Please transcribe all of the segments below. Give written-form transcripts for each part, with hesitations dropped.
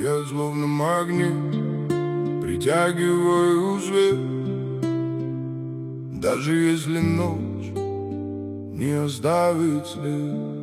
Я словно магнит притягиваю свет, даже если ночь не оставит след.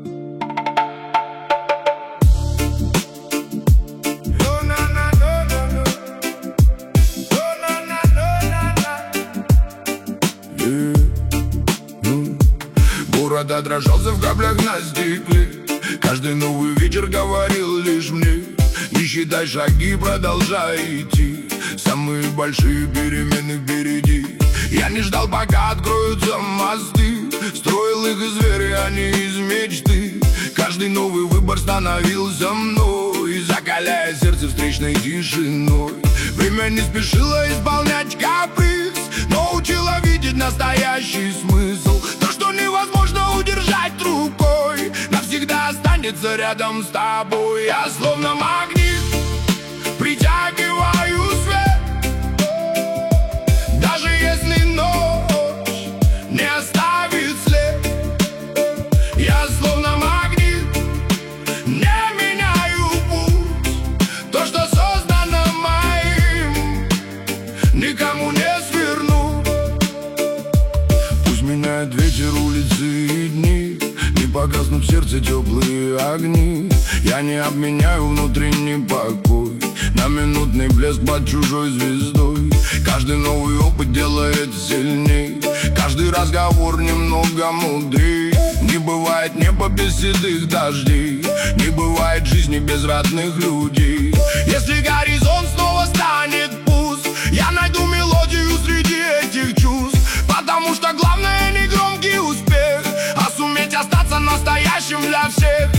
Город отражался в каплях на стекле. Каждый новый вечер говорил лишь мне: не считай шаги, продолжай идти. Самые большие перемены впереди. Я не ждал, пока откроются мосты. Строил их из веры, а не из мечты. Каждый новый выбор становился мной, закаляя сердце встречной тишиной. Время не спешило исполнять каприз, но учило видеть настоящий смысл. То, что невозможно удержать рукой, навсегда останется рядом с тобой. Я словно магнит притягиваю свет, даже если ночь не оставит след. Я словно магнит, не меняю путь. То, что создано моим, никому не сверну. Пусть меняет ветер, улицы и дни, не погаснут в сердце теплые огни. Я не обменяю внутренний покой на минутный блеск под чужой звездой. Каждый новый опыт делает сильней, каждый разговор немного мудрей. Не бывает неба без седых дождей, не бывает жизни без родных людей. Если горизонт снова станет пуст, я найду мелодию среди этих чувств. Потому что главное не громкий успех, а суметь остаться настоящим для всех.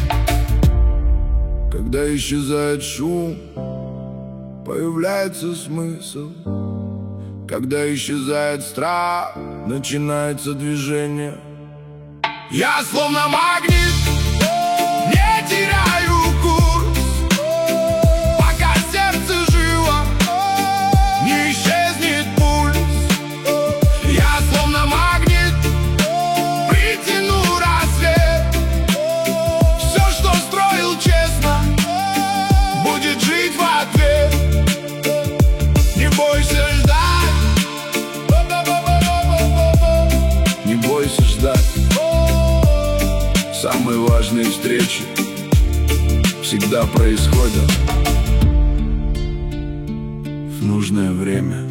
Когда исчезает шум, появляется смысл. Когда исчезает страх, начинается движение. Я словно магнит, не теряю курс, пока сердце живо, не исчезнет пульс. Я словно магнит, притяну рассвет. Все, что строил честно, будет жить в ответ. Не бойся ждать, не бойся ждать. Самые важные встречи всегда происходят в нужное время.